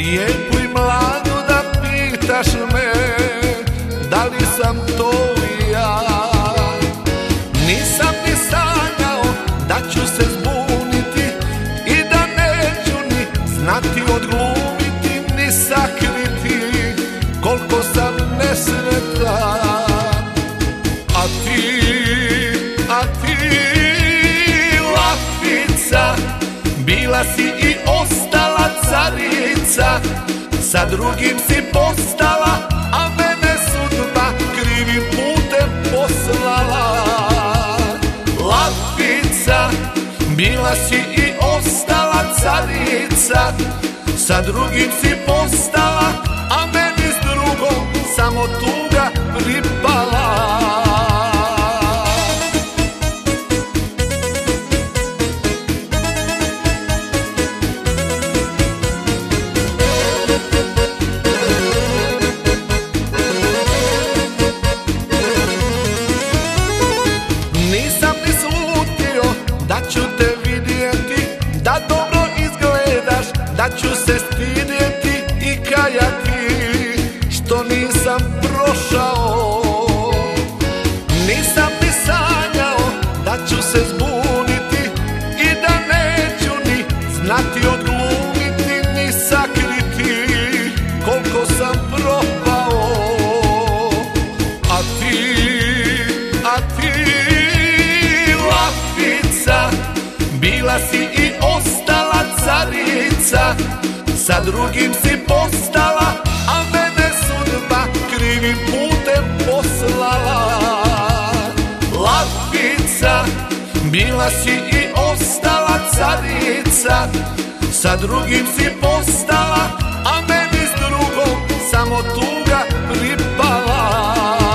Lijepu i mladu da pitaš me da li sam to i ja. Nisam ni sanjao da ću se zbuniti i da neću ni znati odglumiti ni sakriti koliko sam nesretan. A ti, lafica, bila si i ostala carica, sa drugim si postala, a mene sudba krivim putem poslala. Lafica, bila si i ostala carica, sa drugim si postala, a meni s drugom samo tuga pripala. Nisam ni slutio da ću te vidjeti, da dobro izgledaš, da ću se stidjeti i kajati što nisam prošao. Nisam ni sanjao da ću se zbuniti i da neću ni znati odglumiti ni sakriti koliko sam propao. A ti, lafica, bila si i ostala carica, sa drugim si postala, a mene sudba krivim putem poslala. Lafica, bila si i ostala carica, sa drugim si postala, a meni s drugom samo tuga pripala.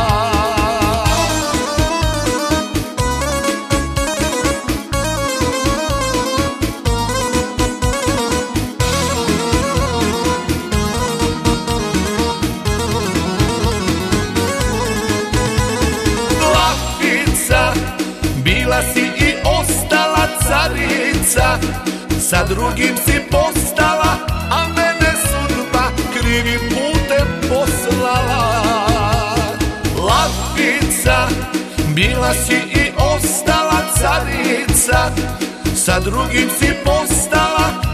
Bila si i ostala carica, sa drugim si postala, a mene sudba krivim putem poslala. Lafica, bila si i ostala carica, sa drugim si postala,